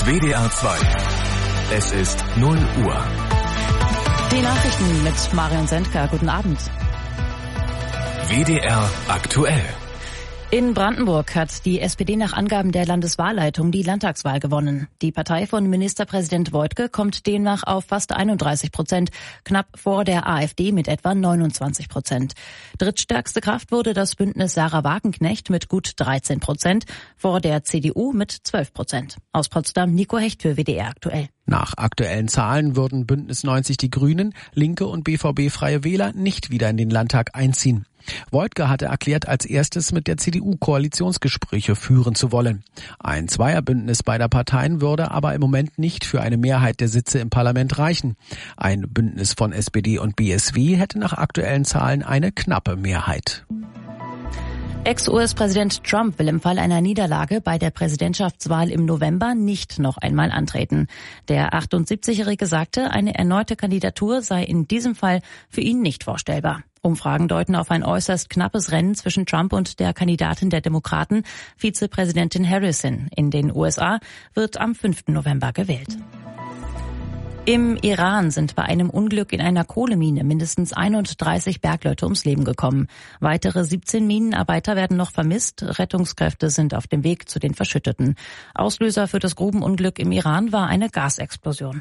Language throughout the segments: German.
WDR 2. Es ist 0 Uhr. Die Nachrichten mit Marion Sendker. Guten Abend. WDR aktuell. In Brandenburg hat die SPD nach Angaben der Landeswahlleitung die Landtagswahl gewonnen. Die Partei von Ministerpräsident Woidke kommt demnach auf fast 31%, knapp vor der AfD mit etwa 29%. Drittstärkste Kraft wurde das Bündnis Sarah Wagenknecht mit gut 13%, vor der CDU mit 12%. Aus Potsdam Nico Hecht für WDR aktuell. Nach aktuellen Zahlen würden Bündnis 90 Die Grünen, Linke und BVB Freie Wähler nicht wieder in den Landtag einziehen. Woidke hatte erklärt, als erstes mit der CDU Koalitionsgespräche führen zu wollen. Ein Zweierbündnis beider Parteien würde aber im Moment nicht für eine Mehrheit der Sitze im Parlament reichen. Ein Bündnis von SPD und BSW hätte nach aktuellen Zahlen eine knappe Mehrheit. Ex-US-Präsident Trump will im Fall einer Niederlage bei der Präsidentschaftswahl im November nicht noch einmal antreten. Der 78-Jährige sagte, eine erneute Kandidatur sei in diesem Fall für ihn nicht vorstellbar. Umfragen deuten auf ein äußerst knappes Rennen zwischen Trump und der Kandidatin der Demokraten, Vizepräsidentin Harris. In den USA wird am 5. November gewählt. Im Iran sind bei einem Unglück in einer Kohlemine mindestens 31 Bergleute ums Leben gekommen. Weitere 17 Minenarbeiter werden noch vermisst. Rettungskräfte sind auf dem Weg zu den Verschütteten. Auslöser für das Grubenunglück im Iran war eine Gasexplosion.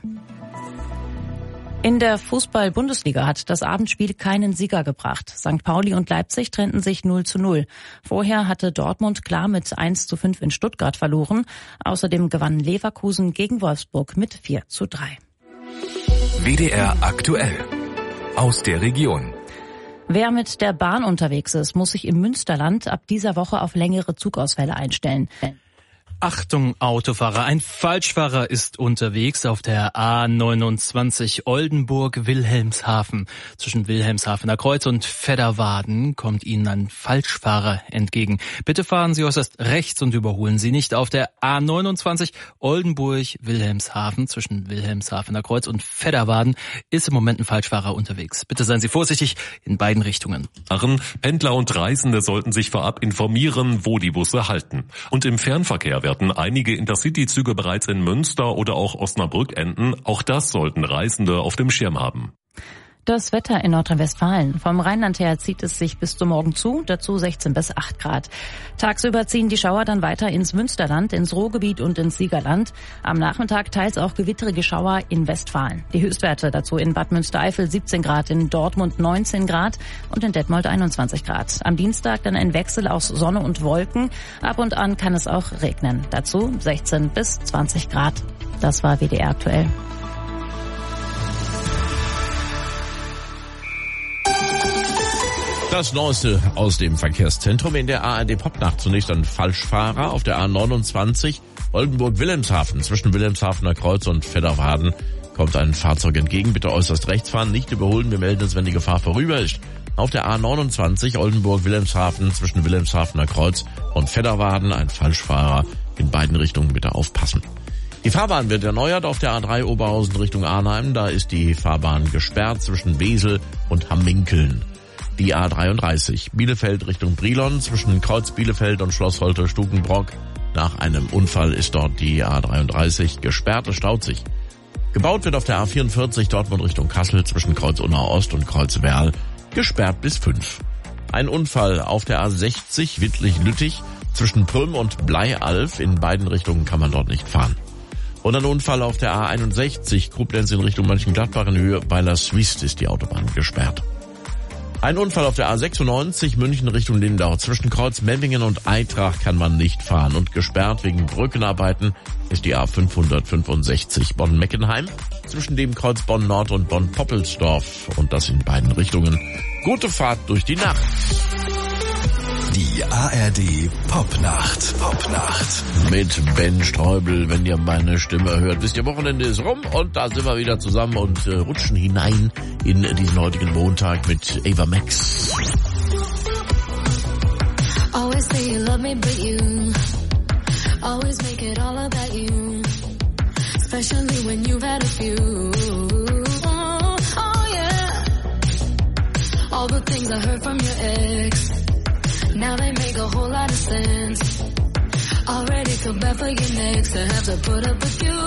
In der Fußball-Bundesliga hat das Abendspiel keinen Sieger gebracht. St. Pauli und Leipzig trennten sich 0:0. Vorher hatte Dortmund klar mit 1:5 in Stuttgart verloren. Außerdem gewann Leverkusen gegen Wolfsburg mit 4:3. WDR aktuell. Aus der Region. Wer mit der Bahn unterwegs ist, muss sich im Münsterland ab dieser Woche auf längere Zugausfälle einstellen. Achtung Autofahrer, ein Falschfahrer ist unterwegs auf der A29 Oldenburg-Wilhelmshaven. Zwischen Wilhelmshavener Kreuz und Vedderwaden kommt Ihnen ein Falschfahrer entgegen. Bitte fahren Sie äußerst rechts und überholen Sie nicht. Auf der A29 Oldenburg-Wilhelmshaven zwischen Wilhelmshavener Kreuz und Vedderwaden ist im Moment ein Falschfahrer unterwegs. Bitte seien Sie vorsichtig in beiden Richtungen. Pendler und Reisende sollten sich vorab informieren, wo die Busse halten. Und im Fernverkehr werden einige Intercity-Züge bereits in Münster oder auch Osnabrück enden. Auch das sollten Reisende auf dem Schirm haben. Das Wetter in Nordrhein-Westfalen. Vom Rheinland her zieht es sich bis zum Morgen zu, dazu 16 bis 8 Grad. Tagsüber ziehen die Schauer dann weiter ins Münsterland, ins Ruhrgebiet und ins Siegerland. Am Nachmittag teils auch gewitterige Schauer in Westfalen. Die Höchstwerte dazu in Bad Münstereifel 17 Grad, in Dortmund 19 Grad und in Detmold 21 Grad. Am Dienstag dann ein Wechsel aus Sonne und Wolken. Ab und an kann es auch regnen. Dazu 16 bis 20 Grad. Das war WDR aktuell. Das Neueste aus dem Verkehrszentrum in der ARD Popnacht. Zunächst ein Falschfahrer auf der A29 Oldenburg-Wilhelmshaven. Zwischen Wilhelmshavener Kreuz und Vedderwaden kommt ein Fahrzeug entgegen. Bitte äußerst rechts fahren, nicht überholen. Wir melden es, wenn die Gefahr vorüber ist. Auf der A29 Oldenburg-Wilhelmshaven zwischen Wilhelmshavener Kreuz und Vedderwaden ein Falschfahrer. In beiden Richtungen bitte aufpassen. Die Fahrbahn wird erneuert auf der A3 Oberhausen Richtung Arnheim. Da ist die Fahrbahn gesperrt zwischen Wesel und Hamminkeln. Die A33 Bielefeld Richtung Brilon zwischen Kreuz Bielefeld und Schloss Holte-Stukenbrock. Nach einem Unfall ist dort die A33 gesperrt, es staut sich. Gebaut wird auf der A44 Dortmund Richtung Kassel zwischen Kreuz Unna Ost und Kreuz Werl, gesperrt bis 5. Ein Unfall auf der A60 Wittlich-Lüttich zwischen Prüm und Bleialf, in beiden Richtungen kann man dort nicht fahren. Und ein Unfall auf der A61 Koblenz in Richtung Mönchengladbach in Höhe Weiler-Swist ist die Autobahn gesperrt. Ein Unfall auf der A96 München Richtung Lindau. Zwischen Kreuz Memmingen und Eintracht kann man nicht fahren. Und gesperrt wegen Brückenarbeiten ist die A565 Bonn-Meckenheim. Zwischen dem Kreuz Bonn-Nord und Bonn-Poppelsdorf. Und das in beiden Richtungen. Gute Fahrt durch die Nacht. Die ARD Popnacht. Mit Ben Streubel, wenn ihr meine Stimme hört. Wisst ihr, Wochenende ist rum und da sind wir wieder zusammen und rutschen hinein in diesen heutigen Montag mit Ava Max. Always say you love me, but you always make it all about you. Especially when you've had a few. Oh yeah. All the things I heard from your ex. Now they make a whole lot of sense. Already feel bad for your next to have to put up with you.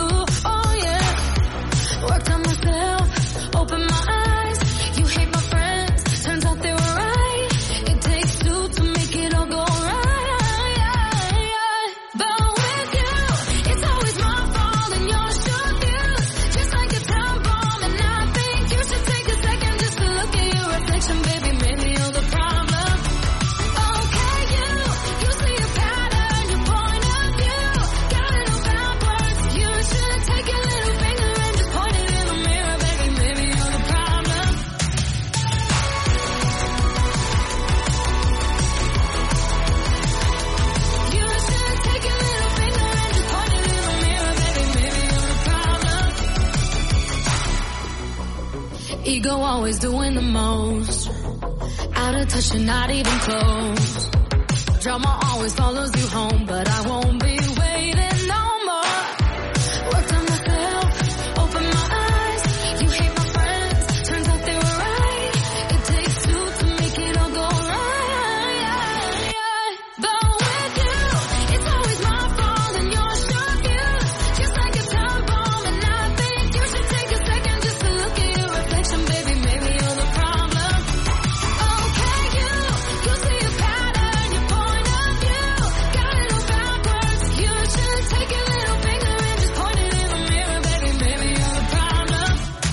Ego always doing the most. Out of touch and not even close. Drama always follows you home, but I won't be waiting no more. Worked on myself, open my eyes. You hate my friends, turns out they were right. It takes two to make it all go right. But with you, it's always my fault and your short views. Just like a time bomb, and I think you should take a second just to look at your reflection, baby. Maybe you're the problem. Okay, you see a pattern, your point of view. Got it all backwards. You should take your little finger and just point it in the mirror, baby. Maybe you're the problem.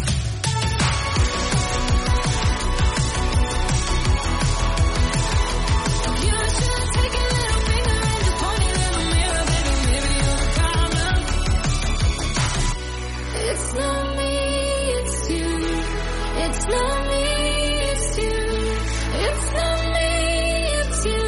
You should take your little finger and just point it in the mirror, baby. Maybe you're the problem. It's not me, it's you. It's not me, it's you. It's not me, it's you.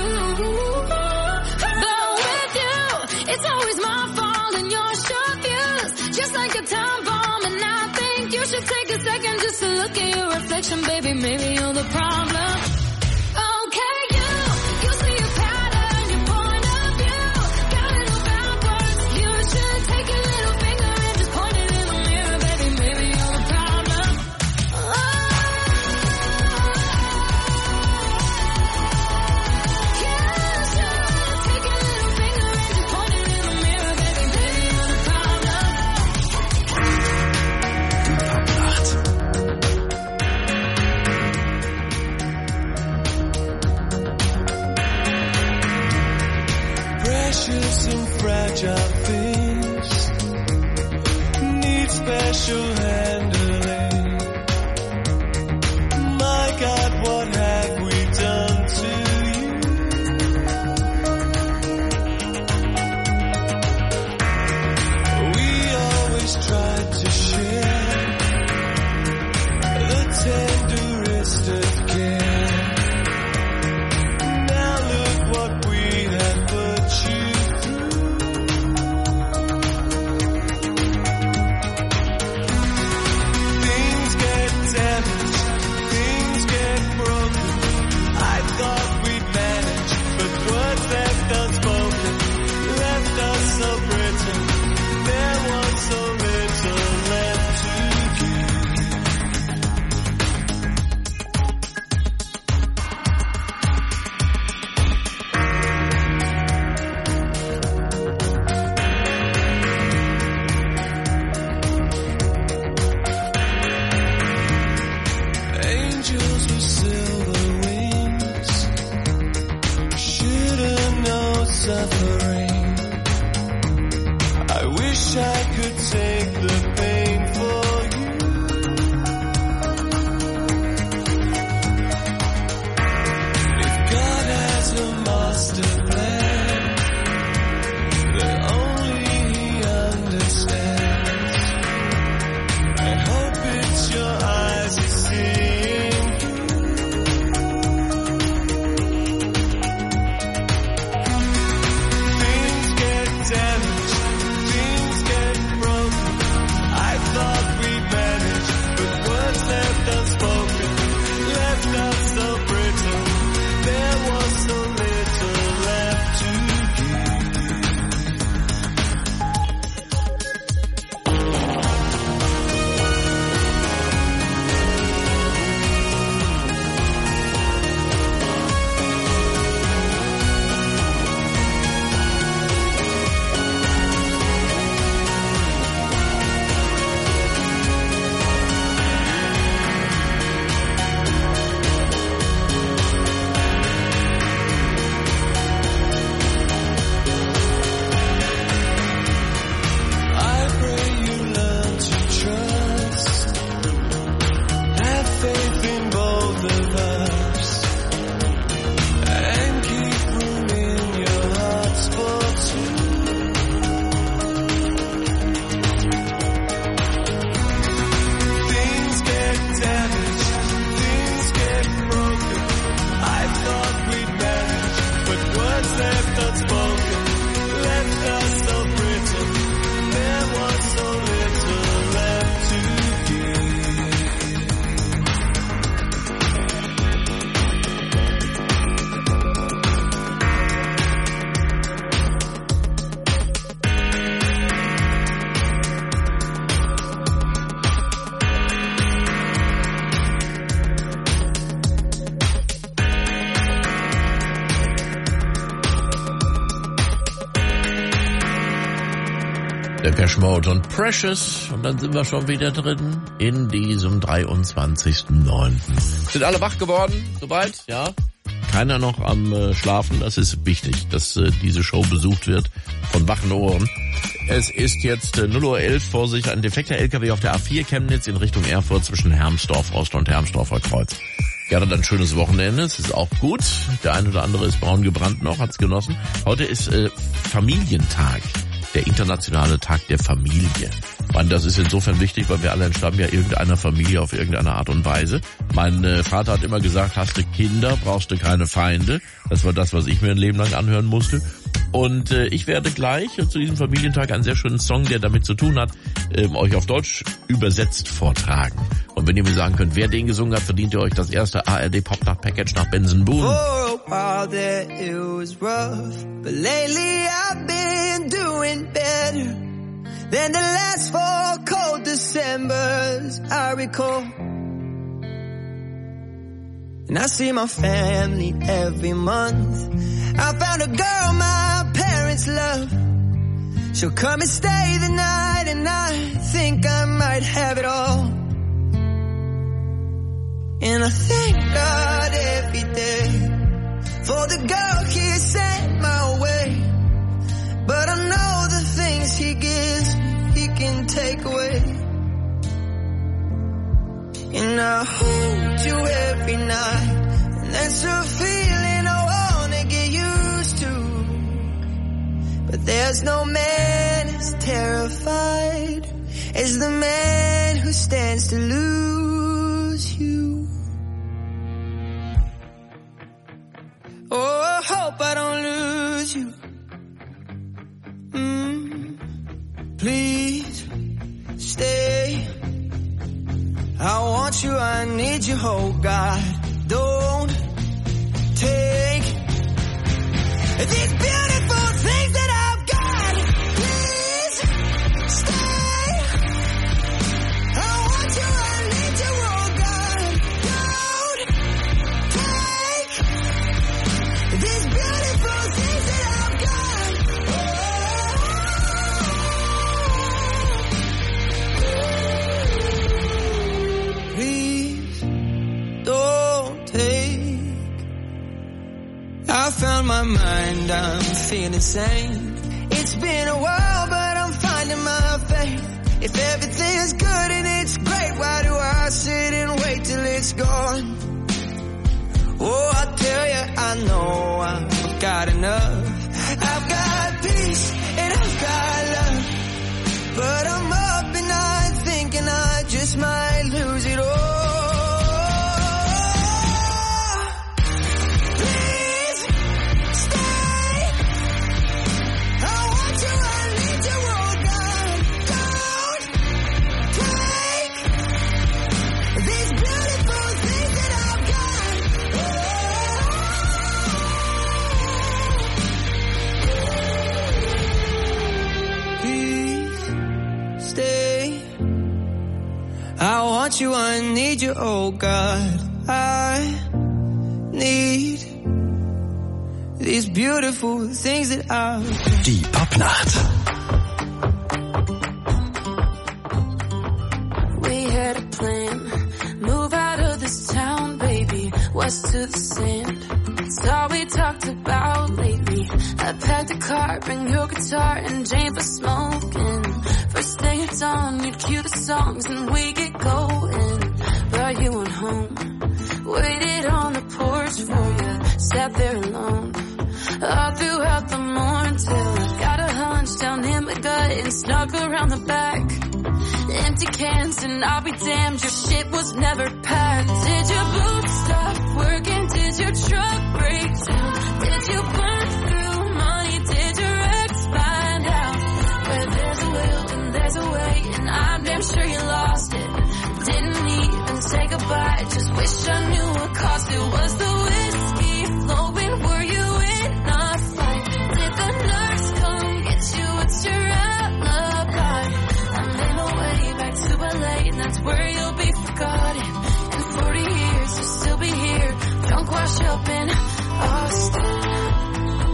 But with you, it's always my fault and your short views. Just like a time bomb, and I think you should take a second just to look at your reflection, baby. Maybe you're the problem. Okay, you see a pattern, your point of view. Got it all backwards. You should take your little finger and just point it in the mirror, baby. Maybe you're the problem. You should take your little finger and just point it in the mirror, baby. Maybe you're the problem. Precious and fragile things need special handling. My God, what have we done to you? We always tried to share the tenderest of care. Now look what we have put you through. Depeche Mode und Precious. Und dann sind wir schon wieder drin in diesem 23.09. Sind alle wach geworden? Soweit? Ja? Keiner noch am Schlafen. Das ist wichtig, dass diese Show besucht wird von wachen Ohren. Es ist jetzt 0:11 Uhr. vor sich ein defekter LKW auf der A4 Chemnitz in Richtung Erfurt zwischen Hermsdorf Ost und Hermsdorfer Kreuz. Gerne dann schönes Wochenende. Es ist auch gut. Der eine oder andere ist braun gebrannt noch, hat's genossen. Heute ist Familientag. Der internationale Tag der Familie. Und das ist insofern wichtig, weil wir alle entstammen ja irgendeiner Familie auf irgendeine Art und Weise. Mein Vater hat immer gesagt, hast du Kinder, brauchst du keine Feinde. Das war das, was ich mir ein Leben lang anhören musste. Und ich werde gleich zu diesem Familientag einen sehr schönen Song, der damit zu tun hat, euch auf Deutsch übersetzt vortragen. Und wenn ihr mir sagen könnt, wer den gesungen hat, verdient ihr euch das erste ARD Popnacht-Package nach Benson Boone. For a while there it was rough, but lately I've been doing better than the last 4 cold Decembers I recall. And I see my family every month. I found a girl my parents love. She'll come and stay the night, and I think I might have it all. And I thank God every day for the girl He sent my way. But I know the things He gives me, He can take away. And I hold you every night, and that's a feeling I wanna get used to. But there's no man as terrified as the man who stands to lose you. Oh, I hope I don't lose you. Please stay. I want you, I need you, oh God. Don't take these beautiful things that I've got. Please stay. I want you, I need you, oh God. Don't take these beautiful things that I've got. Please don't take. I found my mind, I'm feeling sane. It's been a while, but I'm finding my faith. If everything's good and it's great, why do I sit and wait till it's gone? Oh, I tell you, I know I've got enough. I've got peace and I've got love. But I'm up and I'm thinking I just might lose it all. Please stay. I want you, I need you, oh God. Don't take these beautiful things that I've got. Please stay. I want you, I need you, oh God. I need these beautiful things that I've got. Die Popnacht. We had a plan, move out of this town, baby, west to the sand. It's all we talked about lately. I packed a car, bring your guitar and Jane for smoking. First thing at dawn, you'd cue the songs and we get going. But you went home, waited on the porch for you, sat there alone. All throughout the morning till I got a hunch down in my gut and snuck around the back. Empty cans and I'll be damned, your shit was never packed. Did your boots stop working? Did your truck break down? Did you burn through money? Did your ex find out? Where there's a will and there's a way, and I'm damn sure you lost it. Didn't even say goodbye, just wish I knew what cost it. Was the whiskey flowing? Were you in a fight? Did the nurse come get you? What's your alibi? I made my way back to LA, and that's where you'll be forgotten. In 40 years, you'll still be here, drunk, wash up in Austin.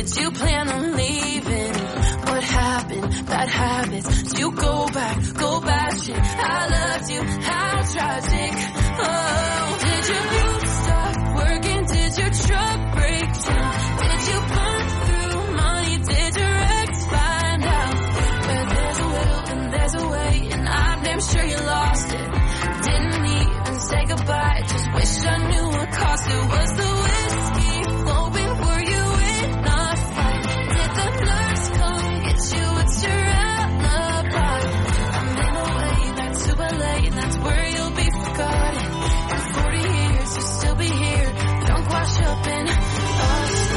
Did you plan on leaving? What happened? Bad habits. Did you go back shit? I loved you, how tragic. Oh, did your boots stop working? Did your truck break down? Did you burn through money? Did your ex find out? Where there's a will and there's a way, and I'm damn sure you lost it. Didn't even say goodbye, just wish I knew what cost it. Was the whiskey flowing? Were you in a fight? Did the nurse come get you? What's your alibi? I'm in a way back to LA, that's where you'll be forgotten. In 40 years you'll still be here, drunk, wash up in us.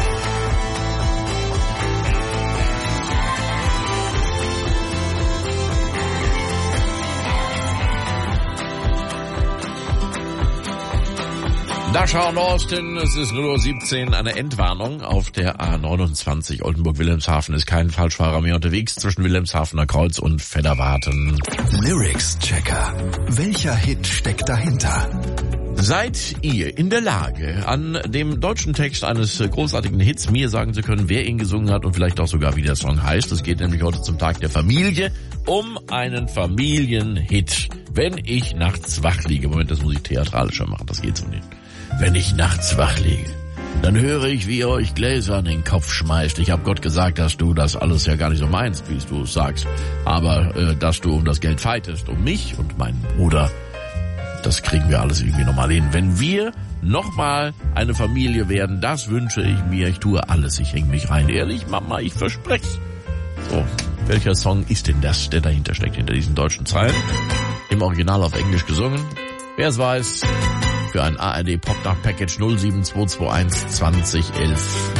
Da schauen Austin, es ist 0:17 Uhr, eine Endwarnung auf der A29 Oldenburg-Wilhelmshaven ist kein Falschfahrer mehr unterwegs zwischen Wilhelmshavener Kreuz und Fedderwarten. Lyrics-Checker. Welcher Hit steckt dahinter? Seid ihr in der Lage, an dem deutschen Text eines großartigen Hits mir sagen zu können, wer ihn gesungen hat und vielleicht auch sogar, wie der Song heißt? Es geht nämlich heute zum Tag der Familie um einen Familienhit. Wenn ich nachts wach liege, Moment, das muss ich theatralischer machen, das geht so nicht. Wenn ich nachts wach liege, dann höre ich, wie ihr euch Gläser an den Kopf schmeißt. Ich habe Gott gesagt, dass du das alles ja gar nicht so meinst, wie du es sagst. Aber dass du um das Geld fightest, um mich und meinen Bruder, das kriegen wir alles irgendwie nochmal hin. Wenn wir nochmal eine Familie werden, das wünsche ich mir. Ich tue alles, ich hänge mich rein. Ehrlich, Mama, ich verspreche. So, welcher Song ist denn das, der dahinter steckt, hinter diesen deutschen Zeilen? Im Original auf Englisch gesungen. Wer es weiß, für ein ARD Popnacht Package 07221 2011.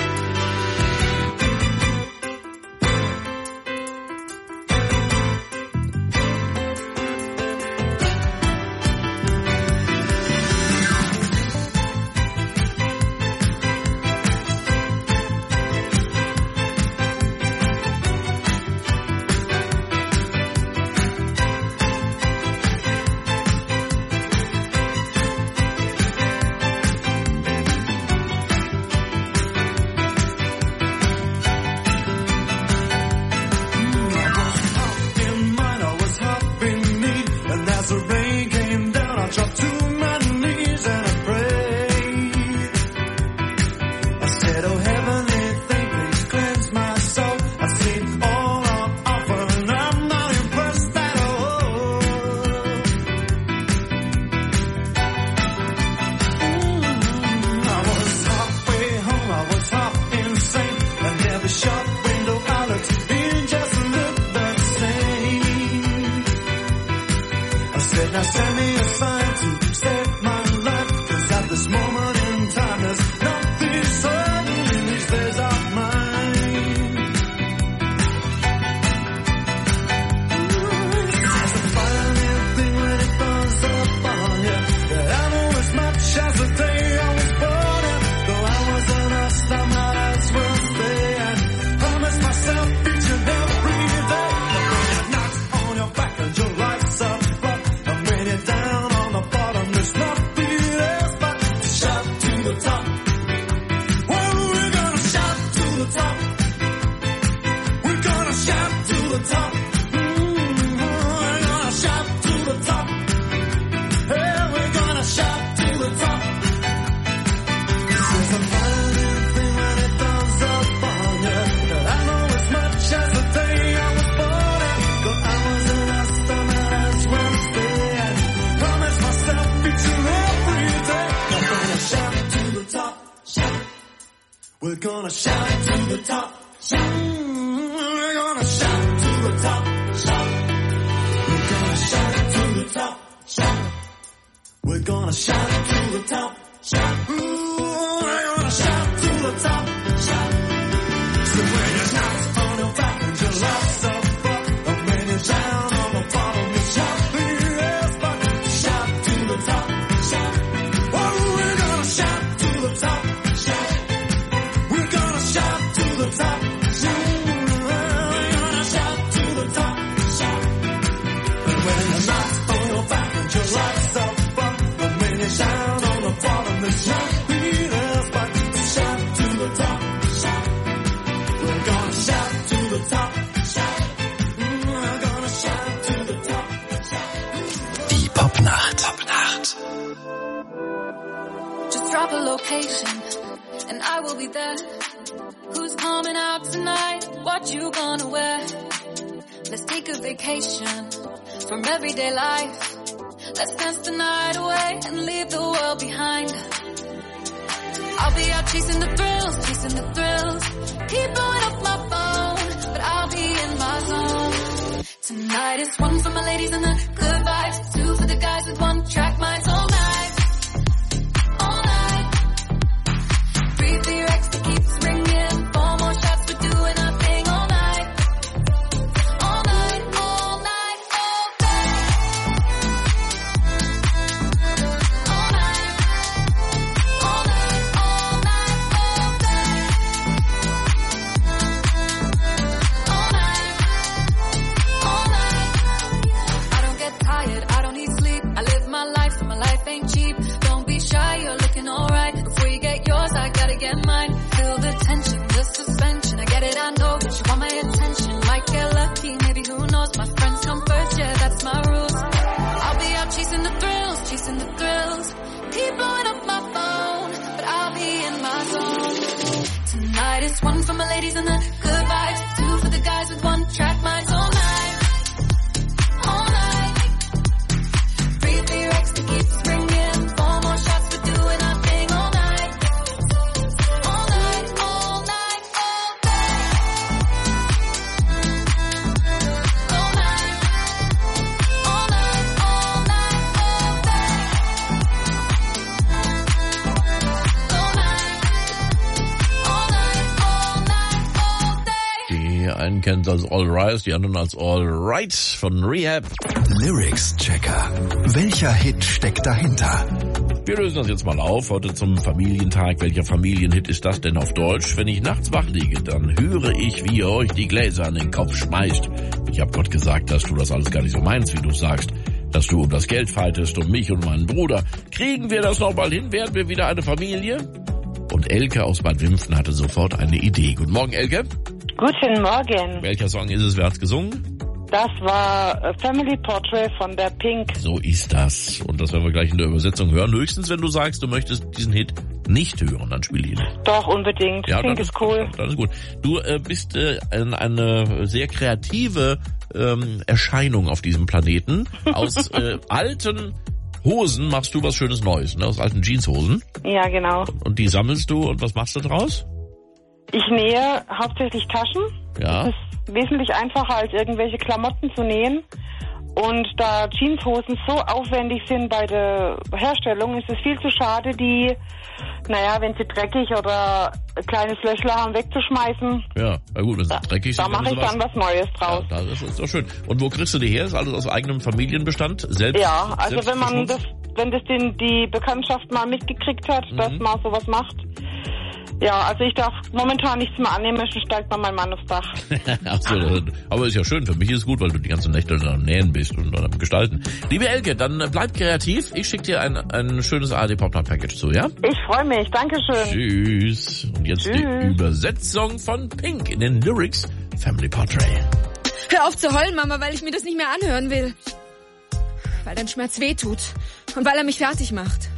We're gonna shout to the top, shout. We're gonna shout to the top, shout. We're gonna shout to the top, shout. We're gonna shout to the top, shout. Ooh, we're gonna shout to the top, shout. So when you're not on your back and your life's up, and when you're down on the bottom, you shout the yes, but shout to the top, shout. Oh, we're gonna shout to the top, shout. We're gonna shout to the top, shout. We're gonna shout to the top, shout. And when you're not on your back and your life's up, and when you're vacation, and I will be there. Who's coming out tonight? What you gonna wear? Let's take a vacation from everyday life. Let's dance the night away and leave the world behind. I'll be out chasing the thrills, chasing the thrills. Keep blowing up my phone, but I'll be in my zone. Tonight is one for my ladies and the good vibes, two for the guys with one track minds all night. All night. Breathe for your ex that keeps ringing. Four more shots, we're doing our thing all night. All night, all night, all day. All night. All night, all night, all day. All night. All night. I don't get tired, I don't need sleep. I live my life, so my life ain't cheap. Don't be shy, you're looking alright. Before you get yours, I gotta get mine. Feel the tension, the suspension. I get it, I know that you want my attention. Might get lucky, maybe who knows. My friends come first, yeah, that's my rules. I'll be out chasing the thrills, chasing the thrills. Keep blowing up my phone, but I'll be in my zone. Tonight is one for my ladies and the good vibes, two for the guys with one track minds all night. All night. Breathe for your ex that keeps ringing. Four more shots, we're doing our thing all night. All night, all night, all day. All night. All night, all night, all day. All night. All night, all night, all day. Die einen kennen es als All Rise, die anderen als All Right von Rehab. Lyrics Checker. Welcher Hit steckt dahinter? Wir lösen das jetzt mal auf, heute zum Familientag. Welcher Familienhit ist das denn auf Deutsch? Wenn ich nachts wach liege, dann höre ich, wie ihr euch die Gläser an den Kopf schmeißt. Ich habe Gott gesagt, dass du das alles gar nicht so meinst, wie du sagst. Dass du um das Geld fightest, um mich und meinen Bruder. Kriegen wir das noch mal hin? Werden wir wieder eine Familie? Und Elke aus Bad Wimpfen hatte sofort eine Idee. Guten Morgen, Elke. Guten Morgen. Welcher Song ist es? Wer hat's gesungen? Das war Family Portrait von der Pink. So ist das. Und das werden wir gleich in der Übersetzung hören. Höchstens, wenn du sagst, du möchtest diesen Hit nicht hören, dann spiel ihn. Doch, unbedingt. Ja, Pink ist cool. Das ist gut. Du bist eine sehr kreative Erscheinung auf diesem Planeten. Aus alten Hosen machst du was Schönes Neues, ne? Aus alten Jeanshosen. Ja, genau. Und die sammelst du und was machst du draus? Ich nähe hauptsächlich Taschen. Ja. Das ist wesentlich einfacher, als irgendwelche Klamotten zu nähen. Und da Jeanshosen so aufwendig sind bei der Herstellung, ist es viel zu schade, die, wenn sie dreckig oder ein kleines Löchler haben, wegzuschmeißen. Ja, na gut, wenn sie dreckig sind. Da mache ich dann was Neues draus. Ja, das ist doch schön. Und wo kriegst du die her? Ist alles aus eigenem Familienbestand? Selbst? Ja, also wenn das die Bekanntschaft mal mitgekriegt hat, dass man sowas macht. Ja, also ich darf momentan nichts mehr annehmen, dann steigt mal mein Mann aufs Dach. Ach so, aber ist ja schön, für mich ist es gut, weil du die ganzen Nächte am Nähen bist und am Gestalten. Liebe Elke, dann bleib kreativ. Ich schicke dir ein schönes ARD-Pop-Package zu, ja? Ich freue mich, Dankeschön. Tschüss. Und jetzt die Übersetzung von Pink in den Lyrics Family Portrait. Hör auf zu heulen, Mama, weil ich mir das nicht mehr anhören will. Weil dein Schmerz wehtut und weil er mich fertig macht.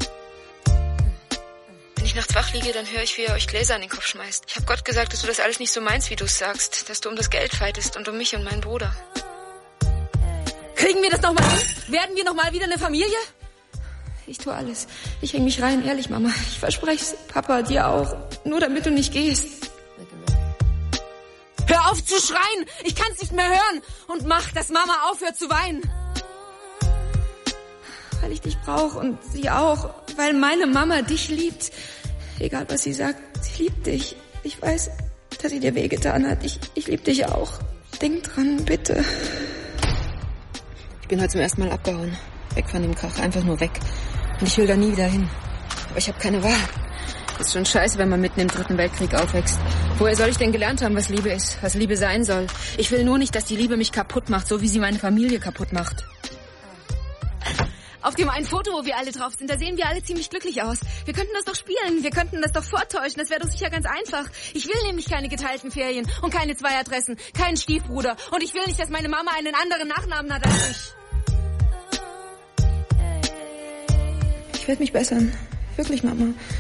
Wenn ich nachts wach liege, dann höre ich, wie ihr euch Gläser an den Kopf schmeißt. Ich habe Gott gesagt, dass du das alles nicht so meinst, wie du es sagst. Dass du um das Geld fightest und um mich und meinen Bruder. Kriegen wir das nochmal hin? Werden wir nochmal wieder eine Familie? Ich tue alles. Ich häng mich rein, ehrlich, Mama. Ich verspreche Papa, dir auch. Nur damit du nicht gehst. Hör auf zu schreien! Ich kann's nicht mehr hören! Und mach, dass Mama aufhört zu weinen. Weil ich dich brauche und sie auch. Weil meine Mama dich liebt. Egal, was sie sagt, sie liebt dich. Ich weiß, dass sie dir wehgetan hat. Ich liebe dich auch. Denk dran, bitte. Ich bin heute zum ersten Mal abgehauen. Weg von dem Krach, einfach nur weg. Und ich will da nie wieder hin. Aber ich habe keine Wahl. Ist schon scheiße, wenn man mitten im 3. Weltkrieg aufwächst. Woher soll ich denn gelernt haben, was Liebe ist? Was Liebe sein soll? Ich will nur nicht, dass die Liebe mich kaputt macht, so wie sie meine Familie kaputt macht. Auf dem einen Foto, wo wir alle drauf sind, da sehen wir alle ziemlich glücklich aus. Wir könnten das doch spielen, wir könnten das doch vortäuschen, das wäre doch sicher ganz einfach. Ich will nämlich keine geteilten Ferien und keine 2 Adressen, keinen Stiefbruder. Und ich will nicht, dass meine Mama einen anderen Nachnamen hat als ich. Ich werde mich bessern. Wirklich, Mama.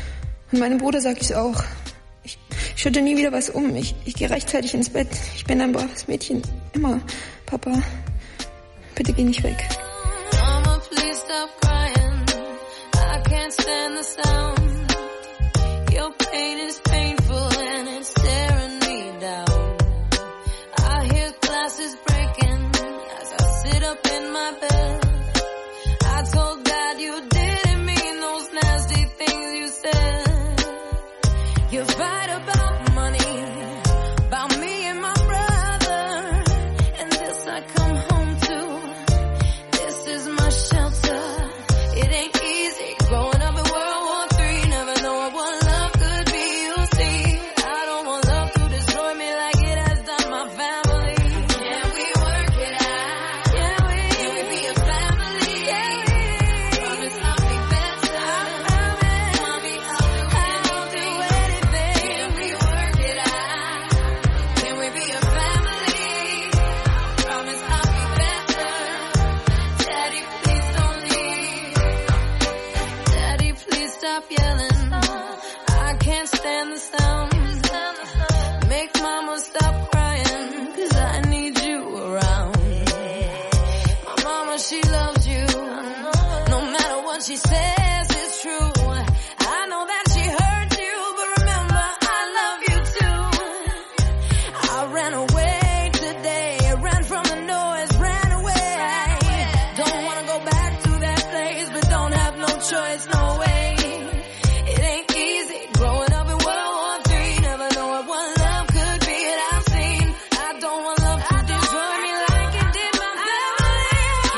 Und meinem Bruder sag ich's auch. Ich schütte nie wieder was um. Ich gehe rechtzeitig ins Bett. Ich bin ein braves Mädchen. Immer. Papa, bitte geh nicht weg. Mama, please stop crying. I can't stand the sound. Your pain is painful and it's staring me down. I hear glasses breaking as I sit up in my bed. I told Dad you didn't mean those nasty things you said. You fight about money, about me and my brother, and this I come home to. This is my shelter. It ain't easy growing up in World War III, never knowing what love could be. You see, I don't want love to destroy me like it has done my family. Can we work it out? Can we be a family? Promise I'll be better. Mommy, I'll do anything. Can we work it out? Can we be a family? Promise I'll be better. Daddy, please don't leave. Daddy, please stop yelling. I can't stand the sound. Make Mama stop crying, 'cause I need you around. My mama, she loves you. No matter what she says, it's true. I know that she hurt you, but remember, I love you too. I ran away today, ran from the noise, ran away. Don't wanna go back to that place, but don't have no choice, no way. It ain't easy growing up in World War III, never knowing what love could be that I've seen. I don't want love to destroy me like it did my family.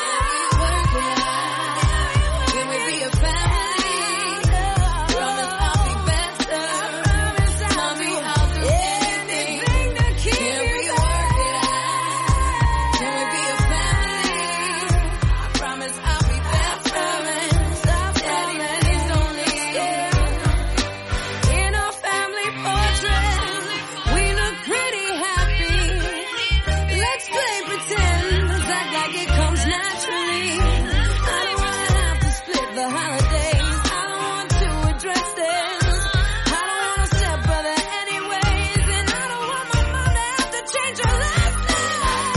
Can we be a family? Promise I'll be better. Mommy, I'll do anything to keep you. Can we work it out? Can we be a family? I promise I'll be better. Daddy, please don't leave. In our family portrait, we look pretty happy. Let's play pretend, act like it comes naturally. I don't wanna have to split the holidays. I don't want to address this. I don't want a stepbrother anyways, and I don't want my mom to have to change her last name.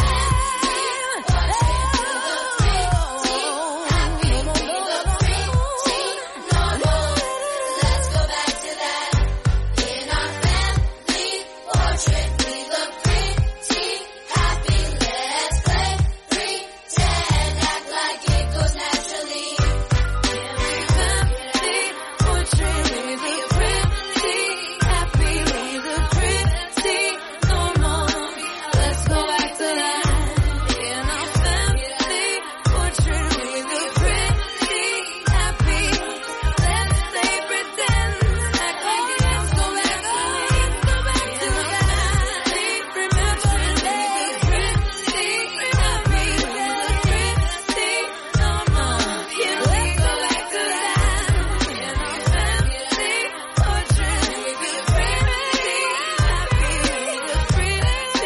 Let's go back to that. In our family portrait, we look pretty happy. Let's play pretend, act like it goes naturally. In our family portrait, we look pretty happy. We look pretty normal. Let's go back to that. In our family portrait, we look pretty happy. Let's play pretend, act like it comes so naturally. Go back to that. Remember, we look pretty happy. We look pretty normal. Let's go back to that. In our family portrait, we look pretty happy. We look pretty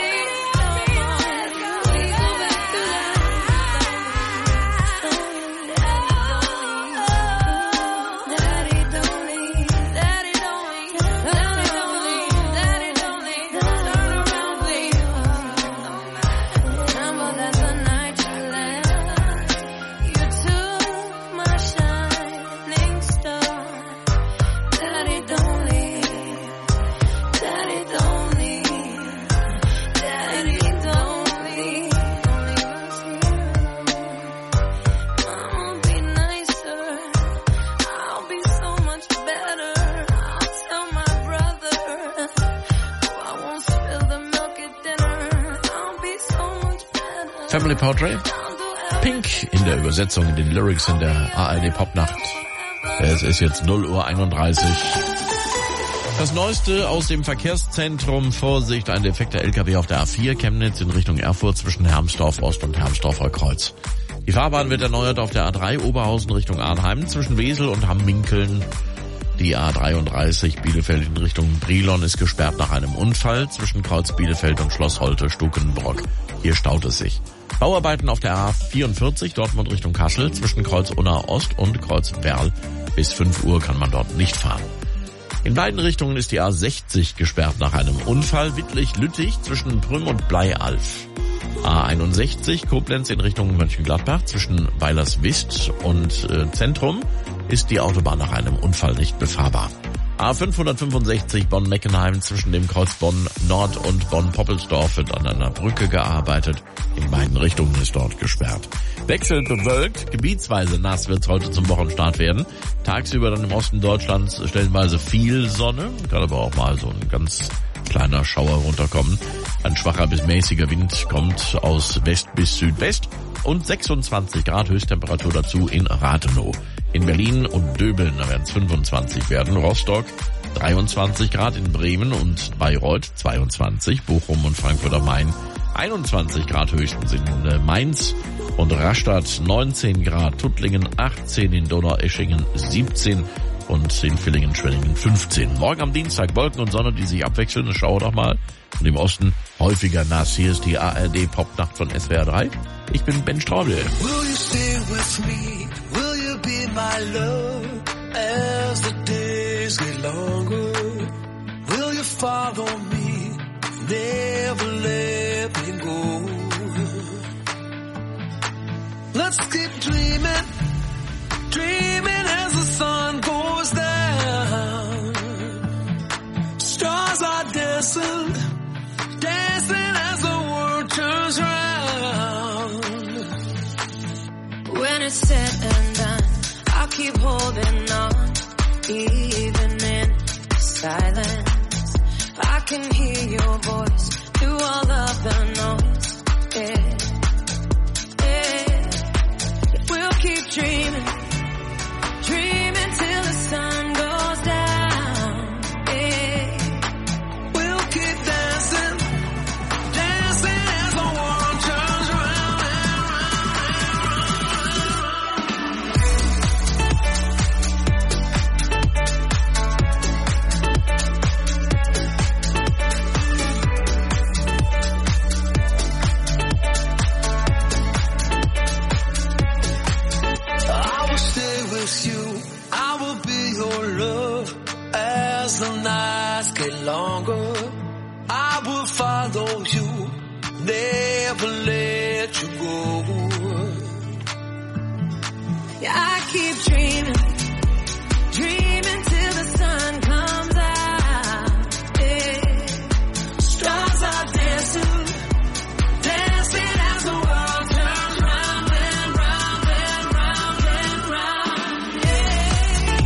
Family Portrait. Pink in der Übersetzung, in den Lyrics in der ARD Popnacht. Es ist jetzt 0:31 Uhr. Das Neueste aus dem Verkehrszentrum. Vorsicht, ein defekter LKW auf der A4 Chemnitz in Richtung Erfurt zwischen Hermsdorf Ost und Hermsdorfer Kreuz. Die Fahrbahn wird erneuert auf der A3 Oberhausen Richtung Arnheim zwischen Wesel und Hamminkeln. Die A33 Bielefeld in Richtung Brilon ist gesperrt nach einem Unfall zwischen Kreuz Bielefeld und Schloss Holte-Stukenbrock. Hier staut es sich. Bauarbeiten auf der A44 Dortmund Richtung Kassel zwischen Kreuz Unna Ost und Kreuz Werl. Bis 5 Uhr kann man dort nicht fahren. In beiden Richtungen ist die A60 gesperrt nach einem Unfall. Wittlich-Lüttich zwischen Prüm und Bleialf. A61 Koblenz in Richtung Mönchengladbach zwischen Weilerswist und Zentrum ist die Autobahn nach einem Unfall nicht befahrbar. A565 Bonn-Meckenheim zwischen dem Kreuz Bonn Nord und Bonn-Poppelsdorf wird an einer Brücke gearbeitet. In beiden Richtungen ist dort gesperrt. Wechselnd bewölkt, gebietsweise nass wird es heute zum Wochenstart werden. Tagsüber dann im Osten Deutschlands stellenweise viel Sonne, kann aber auch mal so ein ganz kleiner Schauer runterkommen. Ein schwacher bis mäßiger Wind kommt aus West bis Südwest und 26 Grad Höchsttemperatur dazu in Rathenow. In Berlin und Döbeln werden es 25 werden, Rostock 23 Grad, in Bremen und Bayreuth 22, Bochum und Frankfurt am Main 21 Grad höchstens, in Mainz und Rastatt 19 Grad, Tuttlingen 18, in Donaueschingen 17 und in Villingen-Schwenningen 15. Morgen am Dienstag Wolken und Sonne, die sich abwechseln, das schauen wir doch mal. Und im Osten häufiger nass. Hier ist die ARD Popnacht von SWR 3. Ich bin Ben Straubel. Will you stay with me? Will you be my love as the days get longer? Will you follow me? Never let me go. Let's keep dreaming, dreaming as the sun goes down. Stars are dancing, dancing as the world turns round. When it's said and done, I'll keep holding on, even in silence. I can hear your voice through all of the noise. Yeah, yeah. We'll keep dreaming, dreaming till the sun goes down. Yeah. We'll keep dancing, dancing as the world turns round and I will stay with you. I will be your love as the nights get longer. I will follow you, never let you go. Yeah, I keep dreaming, dreaming till the sun comes out. Yeah. Stars are dancing, dancing as the world turns round and round and round and round. Yeah.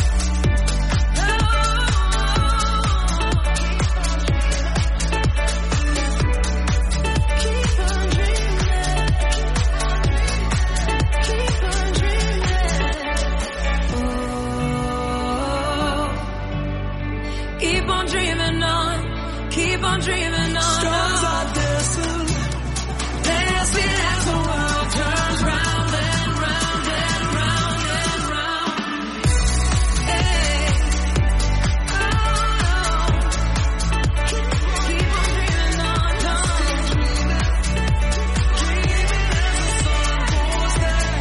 Keep on dreaming on, keep on dreaming on. Stars are dancing, dancing as the world turns round and round and round and round. Hey. Oh. Keep on dreaming on, dreaming as the sun goes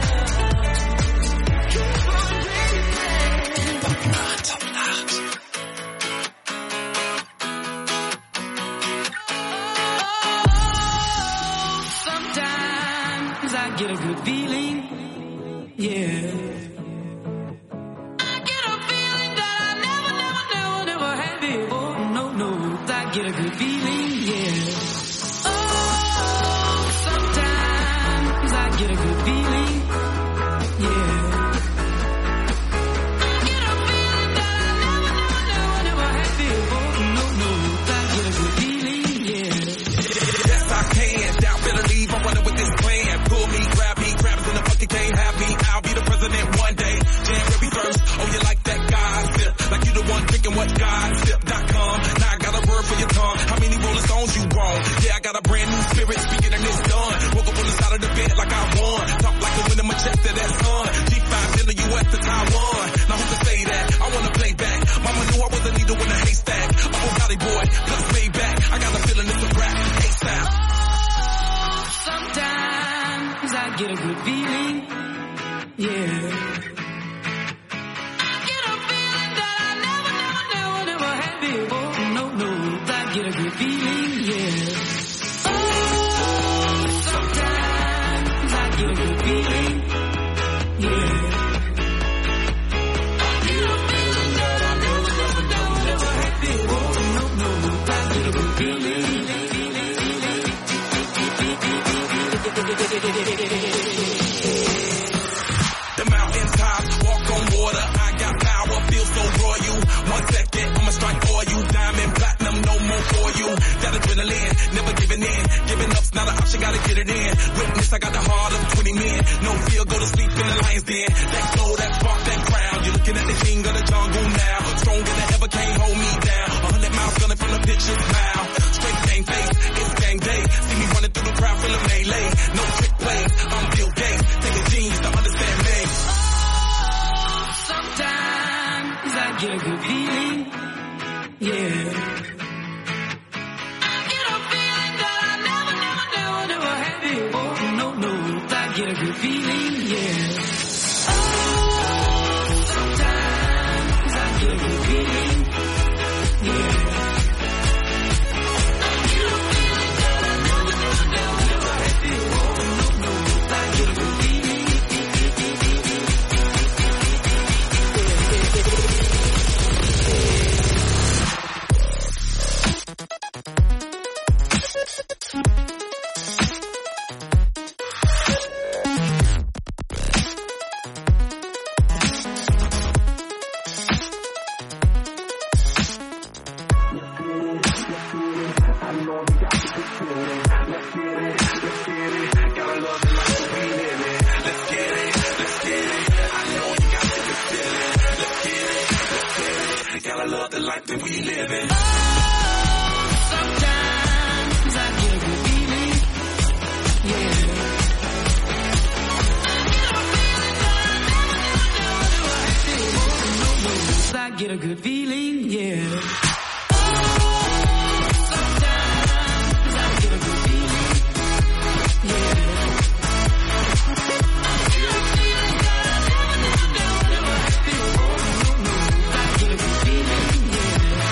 down. Keep on dreaming. Popnacht. Sometimes I get a good feeling, yeah. I get a feeling that I never had before. No, I get a good feeling, yeah. Oh, sometimes I get a good feeling, yeah. I get a feeling that I never had before. No, I get a good feeling, yeah. Yes, I can. Doubt, better leave. I'm running with this plan. Pull me, grab me, grab us in the bucket, can't have me. I'll be the president one day. January 1st. Oh, you like that God sip? Like you the one drinking what God sip.com. Now I got a word for your tongue. How many Rolling Stones you want? Yeah, I got a brand new spirit speaking and it's done. Woke up on the side of the bed like I won. Talk like a winner, Manchester, that's on. G5 in the US to Taiwan. Now who can say that? I wanna play back. Mama knew I was a needle in a haystack. Oh, Valley boy, plus way back. I got a feeling it's a rap. ASAP. Sometimes I get a good feeling, yeah. I get a feeling that I get a good feeling, yeah. Oh, sometimes I get a good feeling, yeah. I get a feeling that I never had before. No, I get a good feeling. The mountains high, walk on water, I got power, feel so royal. 1 second, I'ma strike for you. Diamond, platinum, no more for you. Got adrenaline, never giving in. Giving up's not an option, gotta get it in. Witness, I got the heart of 20 men. No fear, go to sleep in the lion's den. That glow, that spark, that crown. You're looking at the king of the jungle now. Stronger than ever, can't hold me down. 100 miles gunning from the picture's mile. Straight gang face, it's gang day. See me running through the crowd, feeling melee. No trick plays, I'm Bill Gates. Take a genius to understand me. Sometimes I get a good feeling, yeah. I get a feeling that I never had before. No, I get a good feeling, yeah. Oh, sometimes I get a good feeling, yeah. I get a feeling that I never had before. No, I get a good feeling. Get a good feeling, yeah. Sometimes I get a good feeling, yeah. I get a feeling that I never had before. No, I get a good feeling, yeah.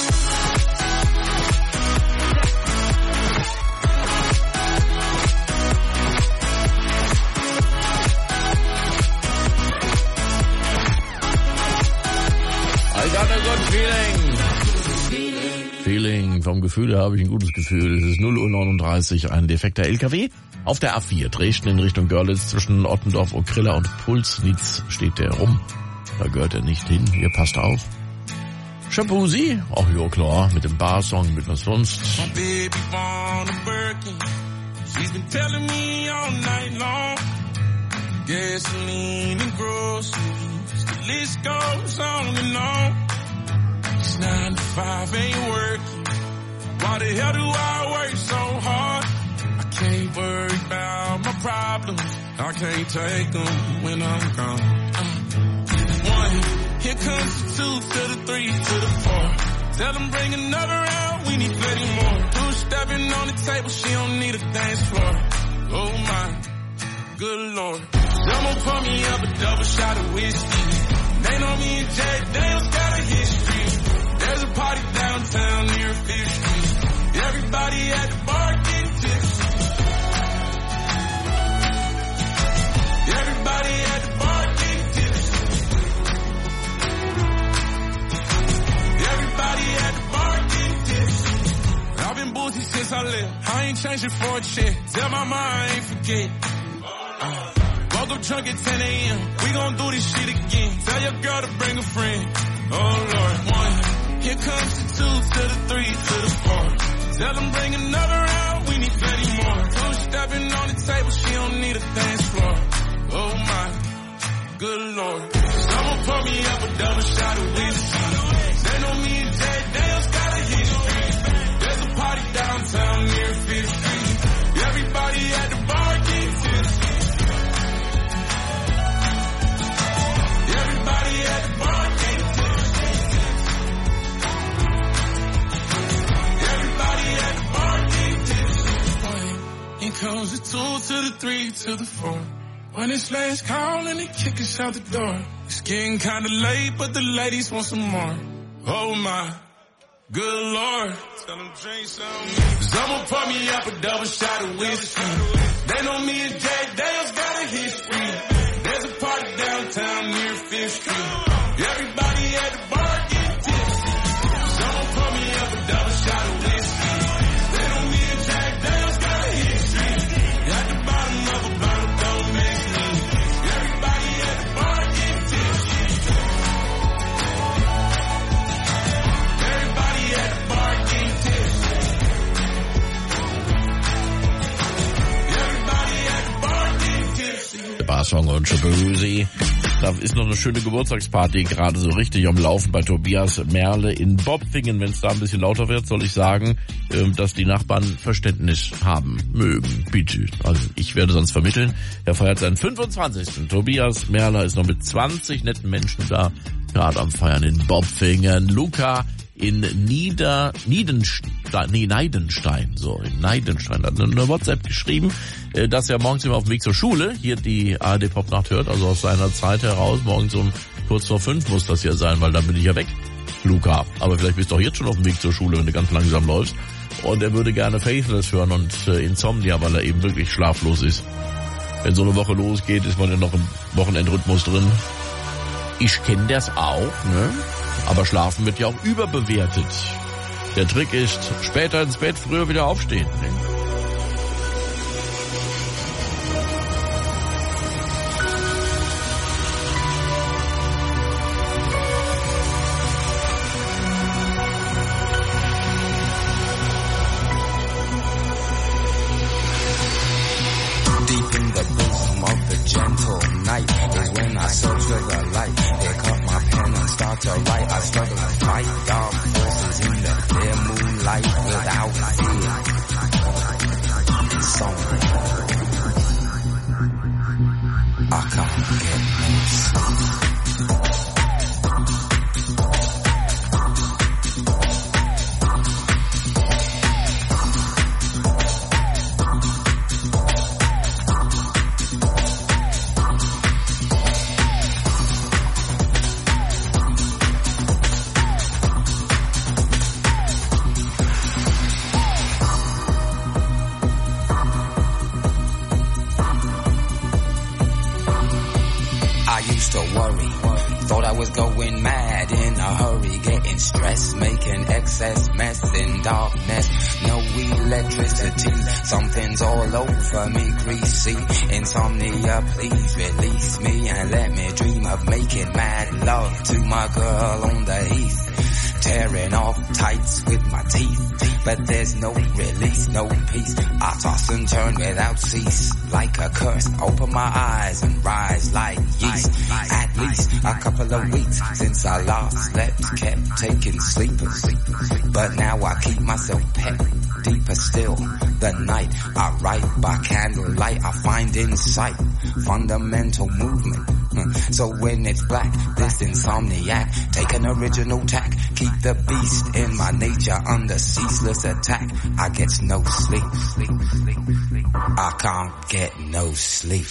Feeling, vom Gefühl her habe ich ein gutes Gefühl. Es ist 0:39 Uhr, ein defekter LKW. Auf der A4 Dresden in Richtung Görlitz zwischen Ottendorf, Okrilla und Pulsnitz steht der rum. Da gehört er nicht hin, ihr passt auf. Shampoozy, ach ja klar, mit dem Bar-Song, mit was sonst. My baby born a Birkin. She's been telling me all night long. Gasoline and groceries, the list goes on and on. 9 to 5 ain't working. Why the hell do I work so hard? I can't worry about my problems. I can't take them when I'm gone. 1, here comes the 2 to the 3 to the 4. Tell them bring another round, we need plenty more. 2 stepping on the table, she don't need a dance floor. Oh my, good lord. Someone pour me up a double shot of whiskey. They know me and Jay Dale's got a history. There's a party downtown near 5th Street. Everybody at the bar getting tipsy. Everybody at the bar getting tipsy. Everybody at the bar getting tipsy. I've been boozy since I left. I ain't changing for a check. Tell my mama I ain't forget. Woke up drunk at 10 a.m. We gon' do this shit again. Tell your girl to bring a friend. Oh Lord, 1. Here comes the 2 to the 3 to the 4. Tell them bring another round, we need plenty more. 2 stepping on the table, she don't need a dance floor. Oh my, good lord. Someone pour me up a double shot of whiskey. They know me and Jay Dale's got a history. There's a party downtown near 5th Street. Everybody at the bar getting tipsy. Everybody at the bar getting tipsy. Everybody at the bar getting tipsy. Here comes the 2 to the 3 to the 4. When it's last call and they kick us out the door. It's getting kinda late, but the ladies want some more. Oh my, Good Lord. Tell them drink some. Someone pour me up a double shot of whiskey. They know me and Jack Dale's got a history. There's a party downtown near 5th Street. Everybody at the bar getting tipsy. Someone pour me up a double shot of whiskey. They know me and Jack Dale's got a history. At the bottom of a bottle, don't mix me. Everybody at the bar getting tipsy. Everybody at the bar getting tipsy. Everybody at the bar getting tipsy. Barsong und Shabuzi. Da ist noch eine schöne Geburtstagsparty gerade so richtig am Laufen bei Tobias Merle in Bopfingen. Wenn es da ein bisschen lauter wird, soll ich sagen, dass die Nachbarn Verständnis haben mögen. Bitte. Also ich werde sonst vermitteln. Er feiert seinen 25. Tobias Merle ist noch mit 20 netten Menschen da, gerade am Feiern in Bopfingen. Luca in Neidenstein, hat eine WhatsApp geschrieben, dass er morgens immer auf dem Weg zur Schule hier die ARD Popnacht hört, also aus seiner Zeit heraus, morgens um kurz vor 5 muss das ja sein, weil dann bin ich ja weg, Luca. Aber vielleicht bist du auch jetzt schon auf dem Weg zur Schule, wenn du ganz langsam läufst. Und er würde gerne Faithless hören und Insomnia, weil er eben wirklich schlaflos ist. Wenn so eine Woche losgeht, ist man ja noch im Wochenendrhythmus drin. Ich kenne das auch, ne? Aber Schlafen wird ja auch überbewertet. Der Trick ist, später ins Bett, früher wieder aufstehen. Deep in the bosom of the gentle night is when I search for the light. Pick up my pen and start to write. I struggle to fight dark forces in the clear moonlight without fear. Insomnia. I can't get no sleep. Thought I was going mad in a hurry, getting stressed, making excess mess in darkness. No electricity, something's all over me, greasy. Insomnia, please release me and let me dream of making mad love to my girl on the heath. Tearing off tights with my teeth, but there's no release, no peace. I toss and turn without cease, like a curse. Open my eyes and rise like yeast. At least a couple of weeks since I last slept, kept taking sleepers, but now I keep myself pet. Deeper still, the night I write by candlelight. I find insight, fundamental movement. So when it's black, this insomniac, take an original tack, keep the beast in my nature under ceaseless attack. I get no sleep, I can't get no sleep.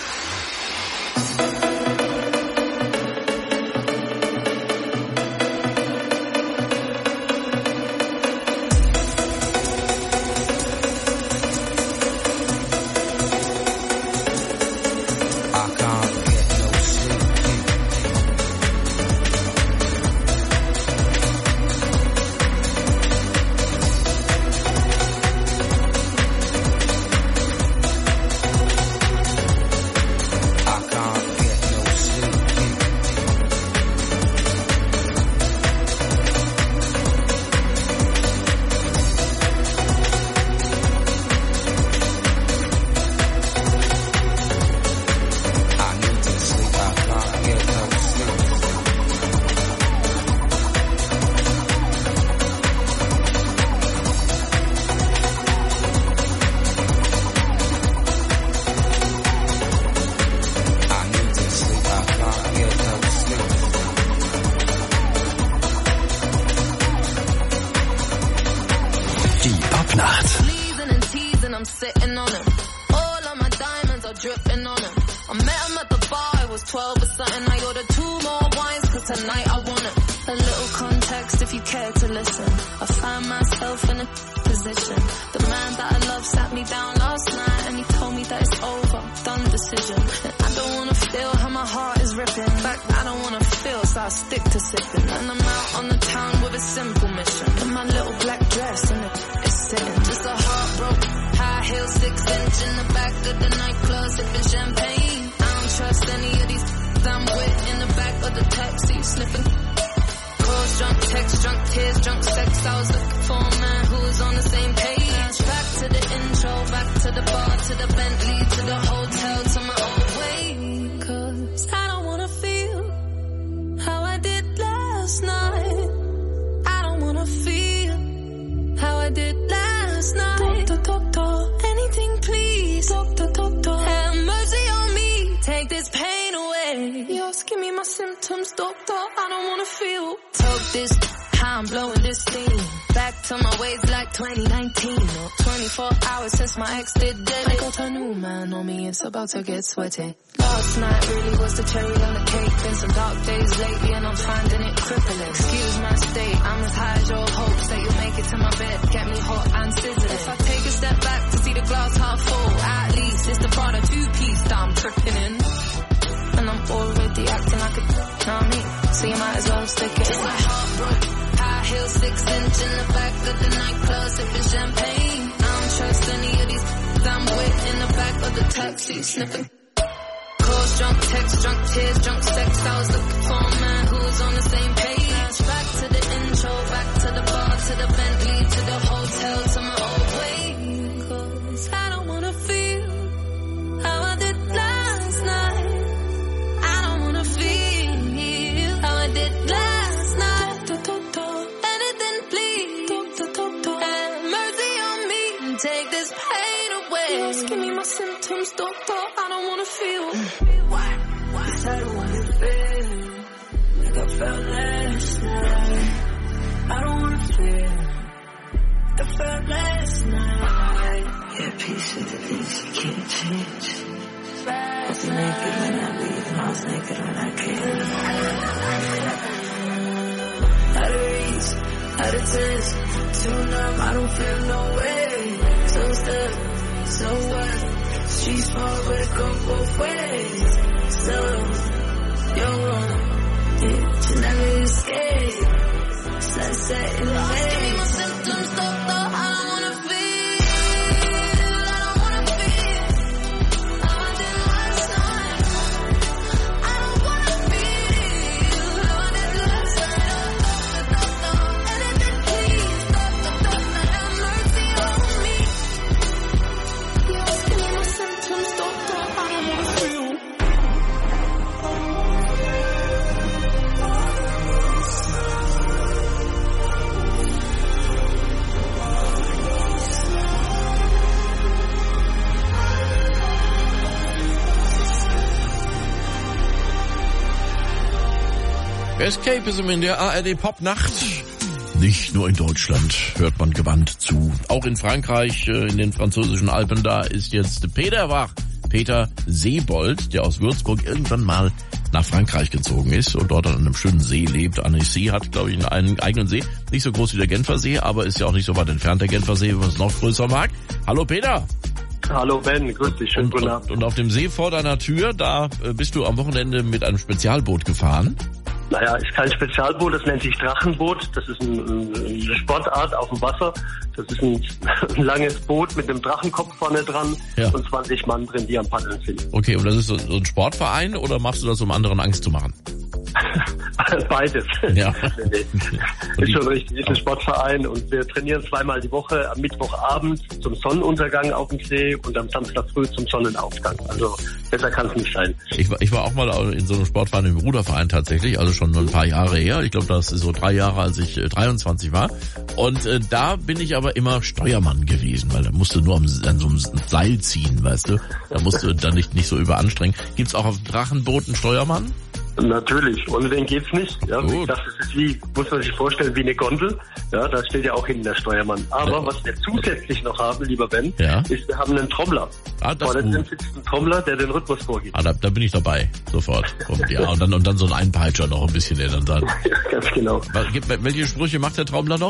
I'm sitting on him. All of my diamonds are dripping on him. I met him at the bar, I was 12 or something. I ordered 2 more wines, cause tonight I want it. A little context if you care to listen. myself in a position. The man that I love sat me down last night and he told me that it's over, done decision. And I don't wanna feel how my heart is ripping. In fact, I don't wanna feel, so I stick to sipping. And I'm out on the town with a simple mission. In my little black dress and it's sitting. Just a heartbroken, high heel 6-inch in the back of the nightclub sipping champagne. I don't trust any of these I'm with in the back of the taxi slipping. Calls, drunk texts, drunk tears, drunk sex. I was looking for a man who was on the same page. Back to the intro, back to the bar, to the Bentley, to the hotel, to my old way. 'Cause I don't wanna feel how I did last night. I don't wanna feel how I did last night. Doctor, anything please. Doctor, have mercy on me. Take this pain away. Just give me my symptoms, doctor. I don't wanna feel. Talk this, how I'm blowing this steam. Back to my ways like 2019. Or 24 hours since my ex did dead. I got a new man on me, it's about to get sweaty. Last night really was the cherry on the cake. Been some dark days lately and I'm finding it crippling. Excuse my state, I'm as high as your hopes that you'll make it to my bed. Get me hot and sizzling. If I take a step back to see the glass half full, at least it's the Prada 2-piece that I'm tripping in. And I'm already acting like a know me, so you might as well stick it. Just my heart broke, high heel 6-inch in the back of the nightclub sipping champagne. I don't trust any of these I'm with in the back of the taxi sniffing. Calls, drunk texts, drunk tears, drunk sex. I was looking for a man who was on the same page. Back to the intro, back to the bar, to the Bentley, to the hotel, to my old way. 'Cause I don't wanna feel how I did last night. I don't wanna feel how I did last night. Anything please. Have mercy on me and take this pain away. Just give me my symptoms, doctor. I don't wanna feel. Cause I don't wanna feel like I felt last night. I don't wanna feel like I felt last night. Yeah, peace is the things you can't change. I was naked when I leave and I was naked when I came. Out of reach, out of touch, too numb, I don't feel no way. So stuck, so what? Street small, but it go both ways. So, you're wrong, you never escape. Sunset in the way. Give me my symptoms, doctor, I don't wanna feel. I don't wanna feel how I did last night. I don't wanna feel how I did last night. Doctor, anything please. Doctor, have mercy on me. Just give me my symptoms, doctor, I don't wanna feel. Escapism in der ARD Popnacht. Nicht nur in Deutschland hört man gewandt zu. Auch in Frankreich, in den französischen Alpen, da ist jetzt Peter wach. Peter Seebold, der aus Würzburg irgendwann mal nach Frankreich gezogen ist und dort an einem schönen See lebt. Annecy hat, glaube ich, einen eigenen See. Nicht so groß wie der Genfer See, aber ist ja auch nicht so weit entfernt, der Genfer See, wenn man es noch größer mag. Hallo Peter. Hallo Ben, grüß dich, schönen guten Abend. Und auf dem See vor deiner Tür, da bist du am Wochenende mit einem Spezialboot gefahren. Naja, ist kein Spezialboot, das nennt sich Drachenboot. Das ist eine Sportart auf dem Wasser. Das ist ein langes Boot mit einem Drachenkopf vorne dran und 20 Mann drin, die am Paddeln sind. Okay, und das ist so ein Sportverein oder machst du das, um anderen Angst zu machen? Beides. Ja. Nee. Ist schon richtig, ist ein Sportverein und wir trainieren zweimal die Woche, am Mittwochabend zum Sonnenuntergang auf dem See und am Samstag früh zum Sonnenaufgang. Also besser kann es nicht sein. Ich war auch mal in so einem Sportverein, im Ruderverein tatsächlich, also schon ein paar Jahre her. Ich glaube, das ist so 3 Jahre, als ich 23 war. Und da bin ich aber immer Steuermann gewesen, weil da musst du nur an so einem Seil ziehen, weißt du. Da musst du dann nicht so überanstrengen. Gibt's auch auf dem Drachenboot einen Steuermann? Natürlich, ohne den geht's nicht. Ja, das ist wie, muss man sich vorstellen, wie eine Gondel. Ja, da steht ja auch hinten der Steuermann. Aber was wir zusätzlich noch haben, lieber Ben, ist, wir haben einen Trommler. Vorne drin sitzt ein Trommler, der den Rhythmus vorgibt. Da bin ich dabei, sofort. Ja, und dann so ein Einpeitscher noch ein bisschen, der dann sagt. Ja, ganz genau. Welche Sprüche macht der Trommler noch?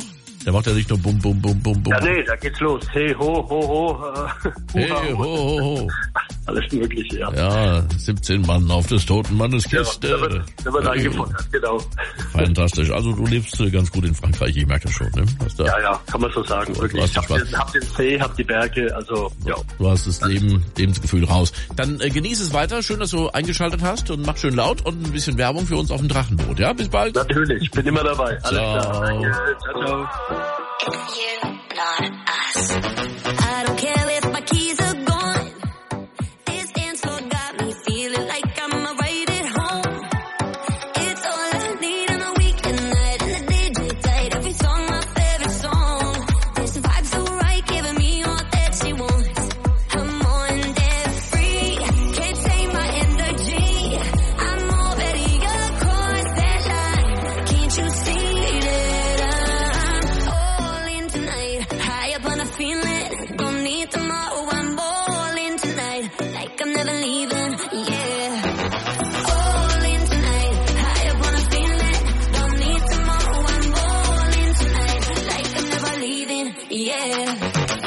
Der macht ja nicht nur bum, bum, bum, bum, bum. Ja, nee, da geht's los. Hey, ho, ho, ho. Hey, ho, ho, ho. Alles Mögliche, ja. Ja, 17 Mann auf des toten Mannes Kiste. Ja, da wird eingefordert, genau. Fantastisch. Also du lebst ganz gut in Frankreich, ich merke das schon, ne? Ja, kann man so sagen. Wirklich. Ich hab den See, hab die Berge, also ja. Du hast das Lebensgefühl raus. Dann genieß es weiter. Schön, dass du eingeschaltet hast und mach schön laut und ein bisschen Werbung für uns auf dem Drachenboot. Ja, bis bald. Natürlich, ich bin immer dabei. Alles klar. Danke. Ciao, ciao. You, not us. I don't care if my keys are gone. This dance floor got me feeling like I'm right at home. It's all I need on a weekend night, and the DJ tight. Every song my favorite song. This vibe so right, giving me all that she wants. I'm on that free, can't tame my energy. I'm already across that line. Can't you see that I'm all in tonight? High up on a feeling, don't need tomorrow. I'm all in tonight, like I'm never leaving. Yeah, all in tonight. High up on a feeling, don't need tomorrow. I'm all in tonight, like I'm never leaving. Yeah.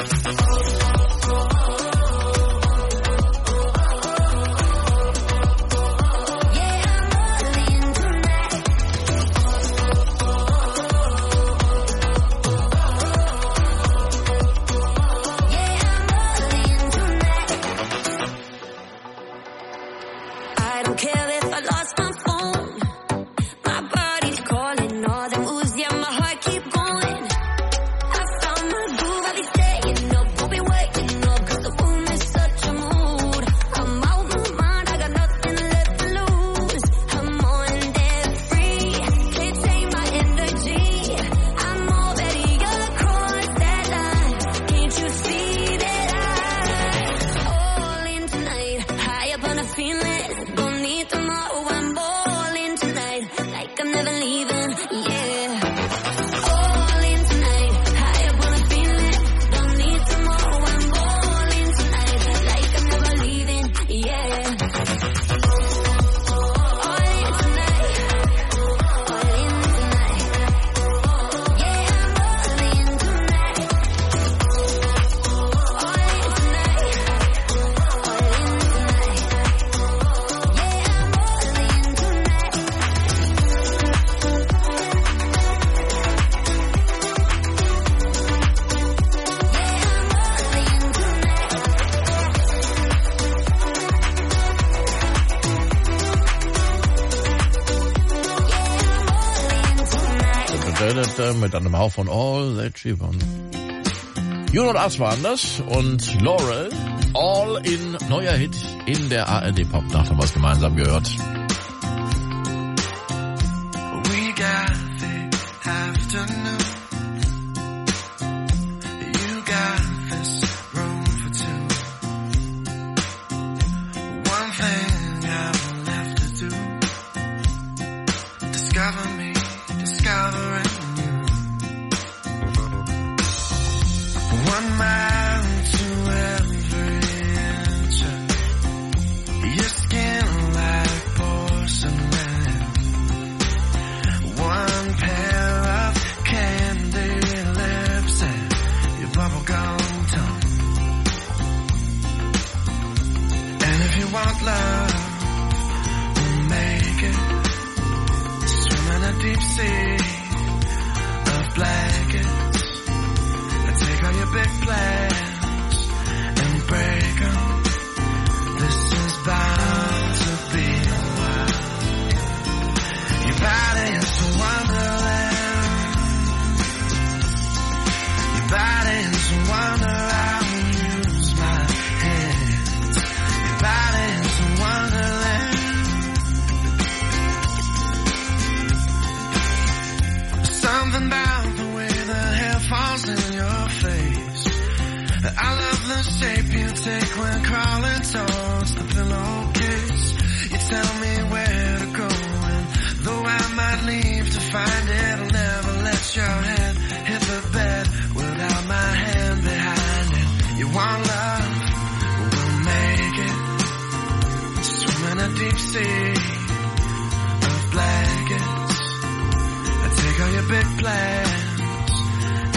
I don't care if I lost my phone. My body's calling all the moves, yeah, my heart keep going. I found my groove, I'll be staying up, won't be waking up, 'cause the room is such a mood. I'm out my mind, I got nothing left to lose. I'm on that free, can't tame my energy. I'm already across that line. Can't you see that I'm all in tonight? High up on a feeling, don't need tomorrow. I'm all in tonight, like I'm never leaving. Yeah, all in tonight. High up on a feeling, don't need tomorrow. I'm all in tonight, like I'm never leaving. Yeah, all in tonight, all in tonight. Yeah, I'm all in tonight, all in tonight, all in tonight. Mit einem Hauch von All That She Wants. You und Us waren das und Laurel, All in, neuer Hit in der ARD Popnacht, haben wir es gemeinsam gehört. We got the afternoon. You got this room for two. One thing I've left to do. Discover me, discovering you. 1 mile to every inch of your skin like porcelain. 1 pair of candy lips and your bubblegum tongue. And if you want love, we'll make it. Swim in a deep sea of blankets. Take all your big plans and break them. This is bound to be a while. Your body is a wonderland. Your body is a wonder. I'll use my hands. Your body is a wonderland. Something about the way the hair falls in your face. I love the shape you take when crawling towards the pillowcase. You tell me where to go, and though I might leave to find it, I'll never let your head hit the bed without my hand behind it. You want love? We'll make it. Swim in a deep sea of blankets. Take all your big plans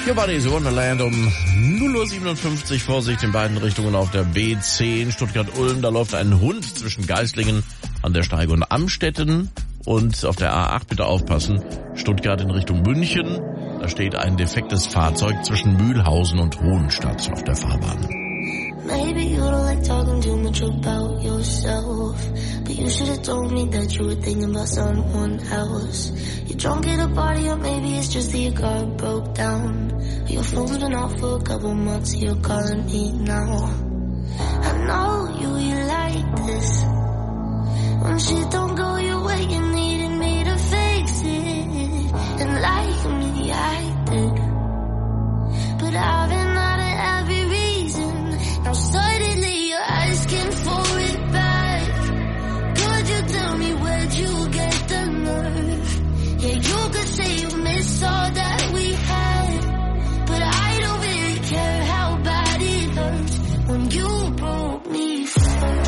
Your Body's Wonderland um 0:57 Uhr. Vorsicht in beiden Richtungen auf der B10 Stuttgart-Ulm. Da läuft ein Hund zwischen Geislingen an der Steige und Amstetten. Und auf der A8 bitte aufpassen. Stuttgart in Richtung München. Da steht ein defektes Fahrzeug zwischen Mühlhausen und Hohenstadt auf der Fahrbahn. Maybe you don't like talking too much about yourself, but you should have told me that you were thinking about someone else. You're drunk at a party, or maybe it's just that your car broke down. Your phone's been off for a couple months, you're calling me now. I know you like this. When shit don't go your way, you needed me to fix it. And like me, I did. But I've been out of every reason. Now suddenly you're asking for it back. Could you tell me where'd you get the nerve? Yeah, you could say you miss all that we had, but I don't really care how bad it hurts when you broke me first.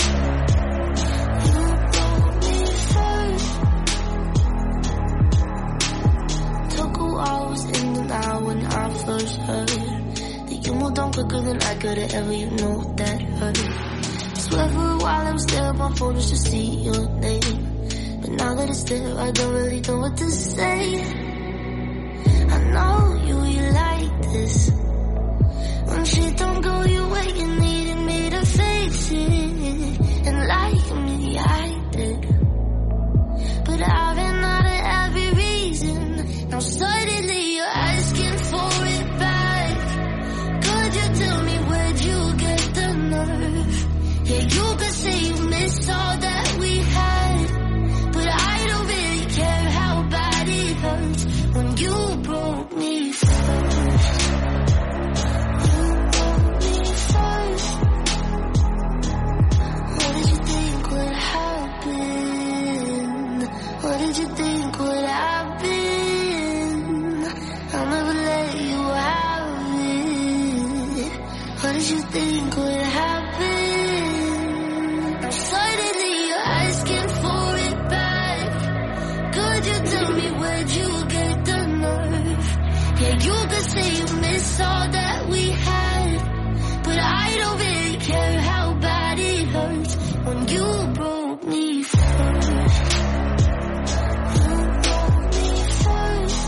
You broke me first. Took a while, was in the now when I first heard. You moved on quicker than I could've ever, you know that hurt. Swear for a while I was there on my phone just to see your name. But now that it's there, I don't really know what to say. I know you like this. When shit don't go your way, you needed me to fix it. And like me, I did. But I've been out of every reason. Now suddenly you're asking for it back. Tell me where'd you get the nerve? Yeah, you could say you miss all that we had, but I don't really care how bad it hurts when you broke me first. You broke me first. What did you think would happen? What did you think would happen? I'll never let you out. What did you think would happen? Now suddenly you're asking for it back. Could you tell me where'd you get the nerve? Yeah, you could say you miss all that we had, but I don't really care how bad it hurts when you broke me first. You broke me first.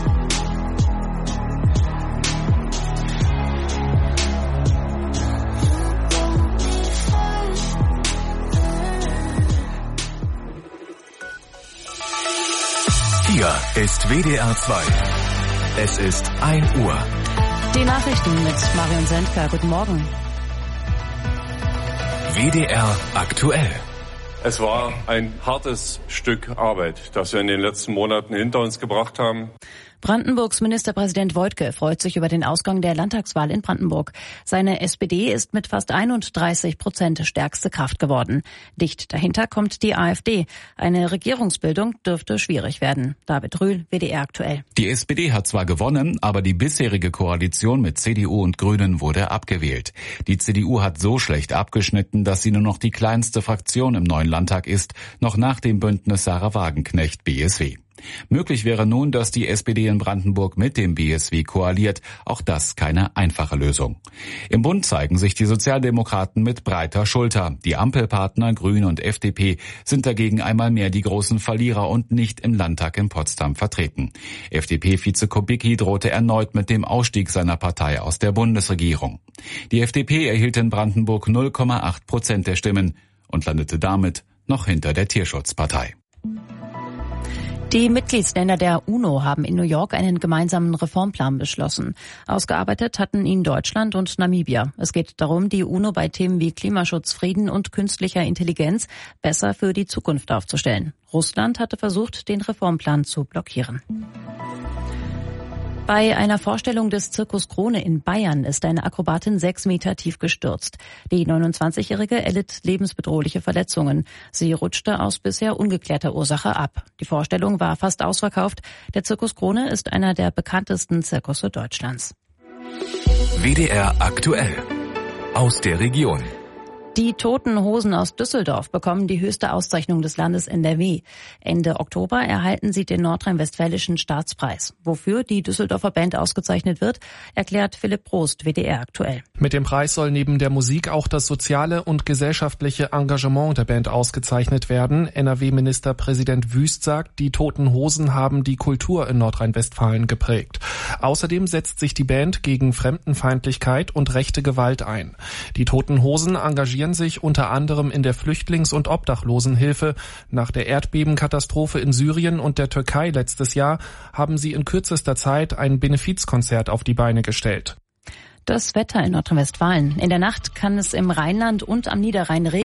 Hier ist WDR 2. Es ist 1 Uhr. Die Nachrichten mit Marion Sendker. Guten Morgen. WDR aktuell. Es war ein hartes Stück Arbeit, das wir in den letzten Monaten hinter uns gebracht haben. Brandenburgs Ministerpräsident Woidke freut sich über den Ausgang der Landtagswahl in Brandenburg. Seine SPD ist mit fast 31% stärkste Kraft geworden. Dicht dahinter kommt die AfD. Eine Regierungsbildung dürfte schwierig werden. David Rühl, WDR aktuell. Die SPD hat zwar gewonnen, aber die bisherige Koalition mit CDU und Grünen wurde abgewählt. Die CDU hat so schlecht abgeschnitten, dass sie nur noch die kleinste Fraktion im neuen Landtag ist, noch nach dem Bündnis Sarah Wagenknecht BSW. Möglich wäre nun, dass die SPD in Brandenburg mit dem BSW koaliert. Auch das keine einfache Lösung. Im Bund zeigen sich die Sozialdemokraten mit breiter Schulter. Die Ampelpartner Grüne und FDP sind dagegen einmal mehr die großen Verlierer und nicht im Landtag in Potsdam vertreten. FDP-Vize Kubicki drohte erneut mit dem Ausstieg seiner Partei aus der Bundesregierung. Die FDP erhielt in Brandenburg 0,8% der Stimmen und landete damit noch hinter der Tierschutzpartei. Die Mitgliedsländer der UNO haben in New York einen gemeinsamen Reformplan beschlossen. Ausgearbeitet hatten ihn Deutschland und Namibia. Es geht darum, die UNO bei Themen wie Klimaschutz, Frieden und künstlicher Intelligenz besser für die Zukunft aufzustellen. Russland hatte versucht, den Reformplan zu blockieren. Bei einer Vorstellung des Zirkus Krone in Bayern ist eine Akrobatin 6 Meter tief gestürzt. Die 29-Jährige erlitt lebensbedrohliche Verletzungen. Sie rutschte aus bisher ungeklärter Ursache ab. Die Vorstellung war fast ausverkauft. Der Zirkus Krone ist einer der bekanntesten Zirkusse Deutschlands. WDR aktuell. Aus der Region. Die Toten Hosen aus Düsseldorf bekommen die höchste Auszeichnung des Landes NRW. Ende Oktober erhalten sie den nordrhein-westfälischen Staatspreis. Wofür die Düsseldorfer Band ausgezeichnet wird, erklärt Philipp Prost, WDR aktuell. Mit dem Preis soll neben der Musik auch das soziale und gesellschaftliche Engagement der Band ausgezeichnet werden. NRW-Ministerpräsident Wüst sagt, die Toten Hosen haben die Kultur in Nordrhein-Westfalen geprägt. Außerdem setzt sich die Band gegen Fremdenfeindlichkeit und rechte Gewalt ein. Die Toten Hosen engagieren sich unter anderem in der Flüchtlings- und Obdachlosenhilfe. Nach der Erdbebenkatastrophe in Syrien und der Türkei letztes Jahr haben sie in kürzester Zeit ein Benefizkonzert auf die Beine gestellt. Das Wetter in Nordrhein-Westfalen. In der Nacht kann es im Rheinland und am Niederrhein regnen.